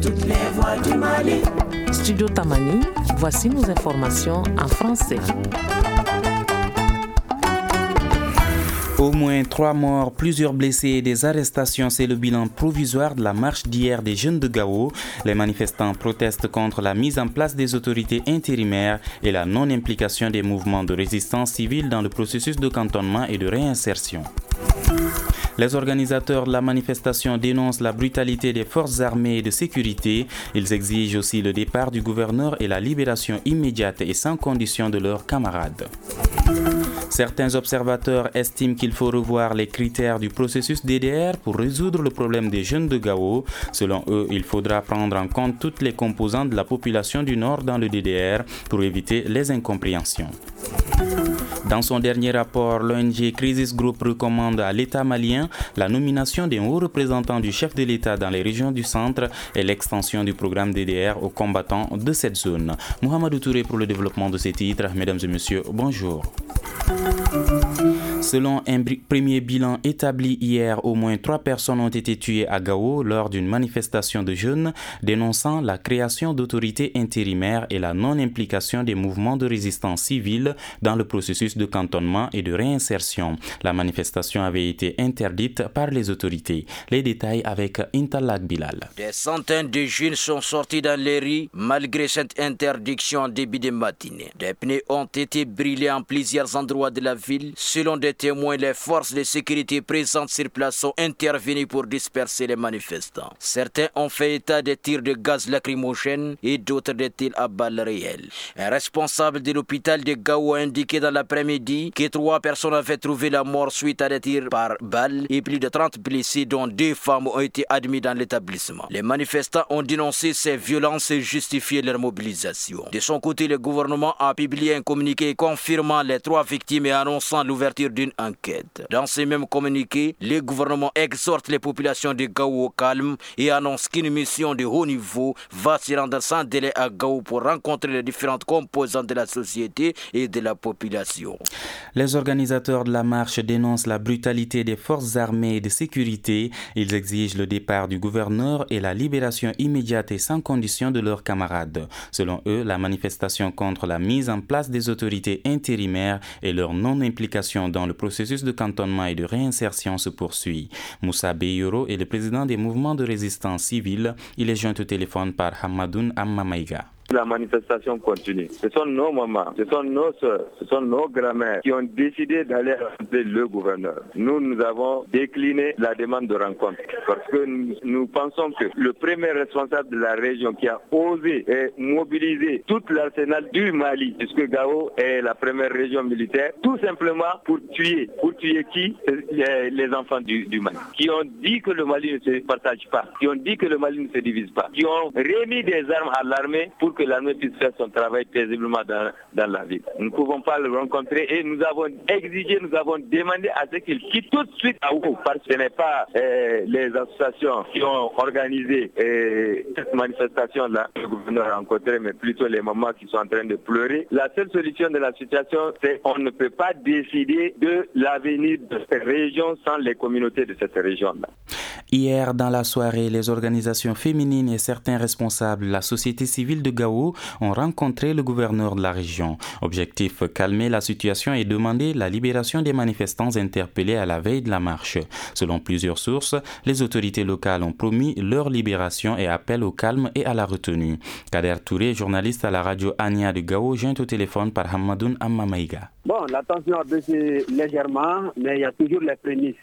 toutes les voix du Mali. Studio Tamani, voici nos informations en français. Au moins 3 morts, plusieurs blessés et des arrestations, c'est le bilan provisoire de la marche d'hier des jeunes de Gao. Les manifestants protestent contre la mise en place des autorités intérimaires et la non-implication des mouvements de résistance civile dans le processus de cantonnement et de réinsertion. Les organisateurs de la manifestation dénoncent la brutalité des forces armées et de sécurité. Ils exigent aussi le départ du gouverneur et la libération immédiate et sans condition de leurs camarades. Certains observateurs estiment qu'il faut revoir les critères du processus DDR pour résoudre le problème des jeunes de Gao. Selon eux, il faudra prendre en compte toutes les composantes de la population du Nord dans le DDR pour éviter les incompréhensions. Dans son dernier rapport, l'ONG Crisis Group recommande à l'État malien la nomination d'un haut représentant du chef de l'État dans les régions du centre et l'extension du programme DDR aux combattants de cette zone. Mohamedou Touré pour le développement de ces titres. Mesdames et messieurs, bonjour. Selon un premier bilan établi hier, au moins 3 personnes ont été tuées à Gao lors d'une manifestation de jeunes dénonçant la création d'autorités intérimaires et la non-implication des mouvements de résistance civile dans le processus de cantonnement et de réinsertion. La manifestation avait été interdite par les autorités. Les détails avec Intalak Bilal. Des centaines de jeunes sont sortis dans les rues malgré cette interdiction en début de matinée. Des pneus ont été brûlés en plusieurs endroits de la ville. Selon des témoins, les forces de sécurité présentes sur place sont intervenues pour disperser les manifestants. Certains ont fait état de tirs de gaz lacrymogène et d'autres de tirs à balles réelles. Un responsable de l'hôpital de Gao a indiqué dans l'après-midi que 3 personnes avaient trouvé la mort suite à des tirs par balles et plus de 30 blessés, dont 2 femmes ont été admises dans l'établissement. Les manifestants ont dénoncé ces violences et justifié leur mobilisation. De son côté, le gouvernement a publié un communiqué confirmant les 3 victimes et annonçant l'ouverture d'une enquête. Dans ce même communiqué, le gouvernement exhorte les populations de Gao au calme et annonce qu'une mission de haut niveau va se rendre sans délai à Gao pour rencontrer les différentes composantes de la société et de la population. Les organisateurs de la marche dénoncent la brutalité des forces armées et de sécurité. Ils exigent le départ du gouverneur et la libération immédiate et sans condition de leurs camarades. Selon eux, la manifestation contre la mise en place des autorités intérimaires et leur non-implication dans le processus de cantonnement et de réinsertion se poursuit. Moussa Beyoro est le président des mouvements de résistance civile. Il est joint au téléphone par Hamadoun Ammamaïga. La manifestation continue. Ce sont nos mamans, ce sont nos soeurs, ce sont nos grand-mères qui ont décidé d'aller rencontrer le gouverneur. Nous avons décliné la demande de rencontre parce que nous pensons que le premier responsable de la région qui a osé mobiliser tout l'arsenal du Mali, puisque Gao est la première région militaire, tout simplement pour tuer qui? Les enfants du Mali, qui ont dit que le Mali ne se partage pas, qui ont dit que le Mali ne se divise pas, qui ont remis des armes à l'armée pour que l'armée puisse faire son travail paisiblement dans la ville. Nous ne pouvons pas le rencontrer et nous avons exigé, nous avons demandé à ce qu'il quitte tout de suite à Gao, parce que ce n'est pas les associations qui ont organisé cette manifestation-là que le gouverneur a rencontré, mais plutôt les mamans qui sont en train de pleurer. La seule solution de la situation, c'est qu'on ne peut pas décider de l'avenir de cette région sans les communautés de cette région-là. Hier, dans la soirée, les organisations féminines et certains responsables de la société civile de Gao ont rencontré le gouverneur de la région. Objectif, calmer la situation et demander la libération des manifestants interpellés à la veille de la marche. Selon plusieurs sources, les autorités locales ont promis leur libération et appellent au calme et à la retenue. Kader Touré, journaliste à la radio Ania de Gao, joint au téléphone par Hamadoun Ammamaïga. Bon, la tension a baissé légèrement, mais il y a toujours les prémices.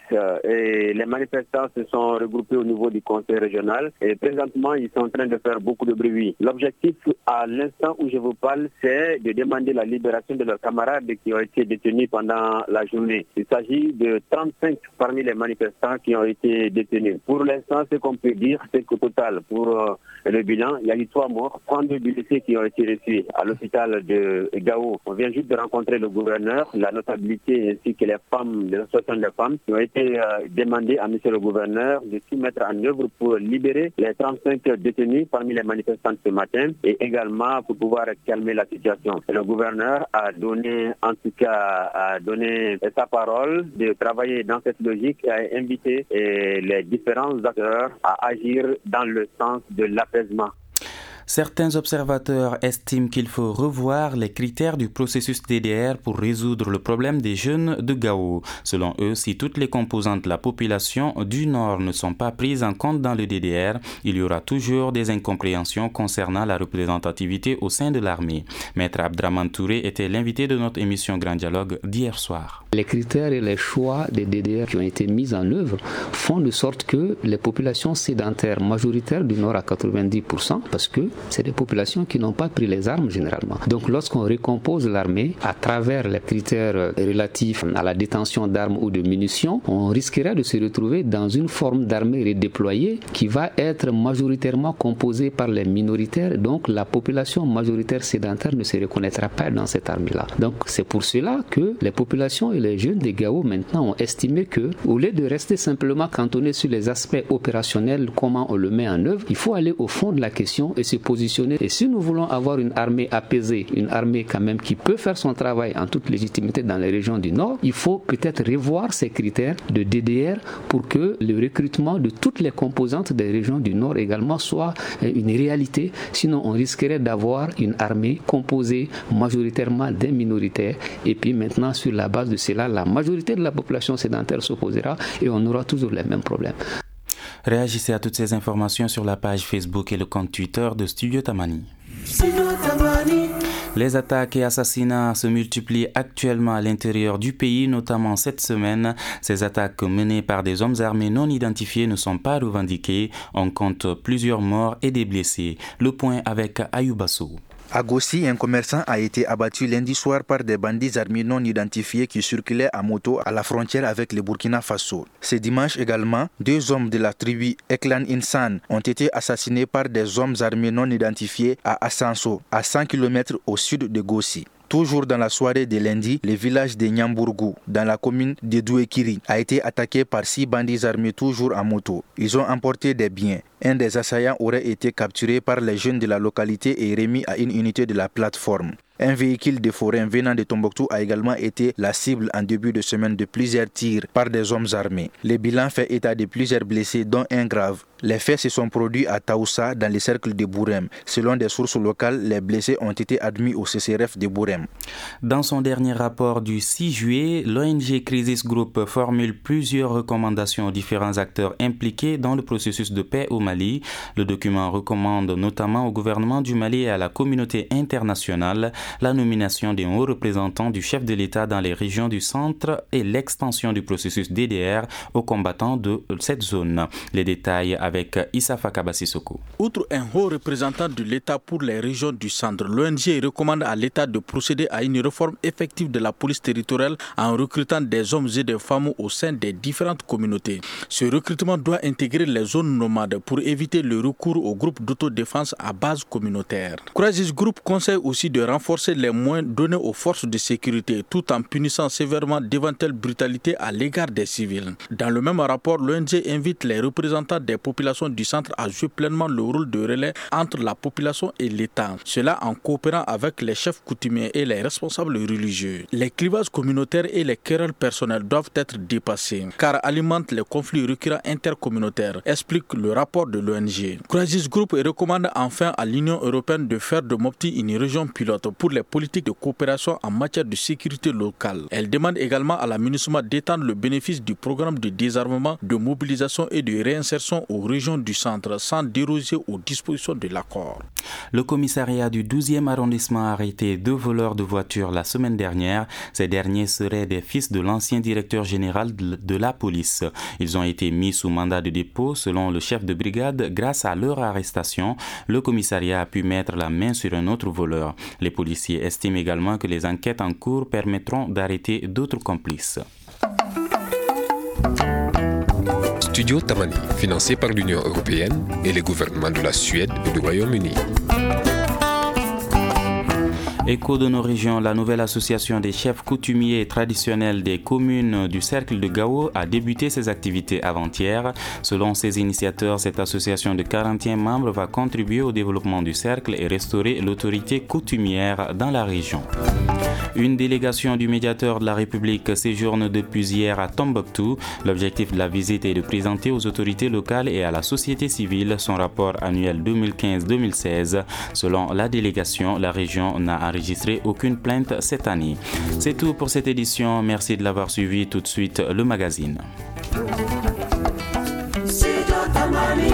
Et les manifestants se sont regroupés au niveau du conseil régional et présentement, ils sont en train de faire beaucoup de bruit. L'objectif, à l'instant où je vous parle, c'est de demander la libération de leurs camarades qui ont été détenus pendant la journée. Il s'agit de 35 parmi les manifestants qui ont été détenus. Pour l'instant, ce qu'on peut dire, c'est qu'au total, pour le bilan, il y a eu 3 morts, 32 blessés qui ont été reçus à l'hôpital de Gao. On vient juste de rencontrer le gouvernement gouverneur, la notabilité ainsi que les femmes, les associations des femmes, qui ont été demandées à M. le gouverneur de s'y mettre en œuvre pour libérer les 35 détenus parmi les manifestants ce matin et également pour pouvoir calmer la situation. Le gouverneur a donné, en tout cas, sa parole de travailler dans cette logique et a invité les différents acteurs à agir dans le sens de l'apaisement. Certains observateurs estiment qu'il faut revoir les critères du processus DDR pour résoudre le problème des jeunes de Gao. Selon eux, si toutes les composantes de la population du Nord ne sont pas prises en compte dans le DDR, il y aura toujours des incompréhensions concernant la représentativité au sein de l'armée. Maître Abdraman Touré était l'invité de notre émission Grand Dialogue d'hier soir. Les critères et les choix des DDR qui ont été mis en œuvre font de sorte que les populations sédentaires majoritaires du Nord à 90%, parce que c'est des populations qui n'ont pas pris les armes généralement. Donc lorsqu'on récompose l'armée à travers les critères relatifs à la détention d'armes ou de munitions, on risquerait de se retrouver dans une forme d'armée redéployée qui va être majoritairement composée par les minoritaires. Donc la population majoritaire sédentaire ne se reconnaîtra pas dans cette armée-là. Donc c'est pour cela que les populations et les jeunes des Gao maintenant ont estimé que, au lieu de rester simplement cantonné sur les aspects opérationnels, comment on le met en œuvre, il faut aller au fond de la question et se positionner. Et si nous voulons avoir une armée apaisée, une armée quand même qui peut faire son travail en toute légitimité dans les régions du Nord, il faut peut-être revoir ces critères de DDR pour que le recrutement de toutes les composantes des régions du Nord également soit une réalité. Sinon, on risquerait d'avoir une armée composée majoritairement des minoritaires. Et puis maintenant, sur la base de cela, la majorité de la population sédentaire s'opposera et on aura toujours les mêmes problèmes. Réagissez à toutes ces informations sur la page Facebook et le compte Twitter de Studio Tamani. Les attaques et assassinats se multiplient actuellement à l'intérieur du pays, notamment cette semaine. Ces attaques menées par des hommes armés non identifiés ne sont pas revendiquées. On compte plusieurs morts et des blessés. Le point avec Ayoubasso. À Gossi, un commerçant a été abattu lundi soir par des bandits armés non identifiés qui circulaient à moto à la frontière avec le Burkina Faso. Ce dimanche également, 2 hommes de la tribu Eklan Insan ont été assassinés par des hommes armés non identifiés à Assanso, à 100 km au sud de Gossi. Toujours dans la soirée de lundi, le village de Nyambourgou, dans la commune de Douekiri, a été attaqué par 6 bandits armés toujours en moto. Ils ont emporté des biens. Un des assaillants aurait été capturé par les jeunes de la localité et remis à une unité de la plateforme. Un véhicule de forain venant de Tombouctou a également été la cible en début de semaine de plusieurs tirs par des hommes armés. Le bilan fait état de plusieurs blessés, dont un grave. Les faits se sont produits à Taoussa, dans les cercles de Bourem. Selon des sources locales, les blessés ont été admis au CCRF de Bourem. Dans son dernier rapport du 6 juillet, l'ONG Crisis Group formule plusieurs recommandations aux différents acteurs impliqués dans le processus de paix au Mali. Le document recommande notamment au gouvernement du Mali et à la communauté internationale la nomination d'un haut représentant du chef de l'État dans les régions du centre et l'extension du processus DDR aux combattants de cette zone. Les détails avec Issa Fakaba Sissoko. Outre un haut représentant de l'État pour les régions du centre, l'ONG recommande à l'État de procéder à une réforme effective de la police territoriale en recrutant des hommes et des femmes au sein des différentes communautés. Ce recrutement doit intégrer les zones nomades pour éviter le recours aux groupes d'autodéfense à base communautaire. Crisis Group conseille aussi de renforcer les moyens donnés aux forces de sécurité tout en punissant sévèrement d'éventuelles brutalités à l'égard des civils. Dans le même rapport, l'ONG invite les représentants des populations du centre à jouer pleinement le rôle de relais entre la population et l'État. Cela en coopérant avec les chefs coutumiers et les responsables religieux. Les clivages communautaires et les querelles personnelles doivent être dépassés car alimentent les conflits récurrents intercommunautaires, explique le rapport de l'ONG. Crisis Group recommande enfin à l'Union européenne de faire de Mopti une région pilote pour les politiques de coopération en matière de sécurité locale. Elle demande également à la MINUSMA d'étendre le bénéfice du programme de désarmement, de mobilisation et de réinsertion aux régions du centre sans déroger aux dispositions de l'accord. Le commissariat du 12e arrondissement a arrêté 2 voleurs de voitures la semaine dernière. Ces derniers seraient des fils de l'ancien directeur général de la police. Ils ont été mis sous mandat de dépôt selon le chef de brigade. Grâce à leur arrestation, le commissariat a pu mettre la main sur un autre voleur. Les policiers estiment également que les enquêtes en cours permettront d'arrêter d'autres complices. Studio Tamani, financé par l'Union européenne et les gouvernements de la Suède et du Royaume-Uni. Écho de nos régions, la nouvelle association des chefs coutumiers traditionnels des communes du cercle de Gao a débuté ses activités avant-hier. Selon ses initiateurs, cette association de 41 membres va contribuer au développement du cercle et restaurer l'autorité coutumière dans la région. Une délégation du médiateur de la République séjourne depuis hier à Tombouctou. L'objectif de la visite est de présenter aux autorités locales et à la société civile son rapport annuel 2015-2016. Selon la délégation, la région n'a enregistré aucune plainte cette année. C'est tout pour cette édition. Merci de l'avoir suivi. Tout de suite, le magazine.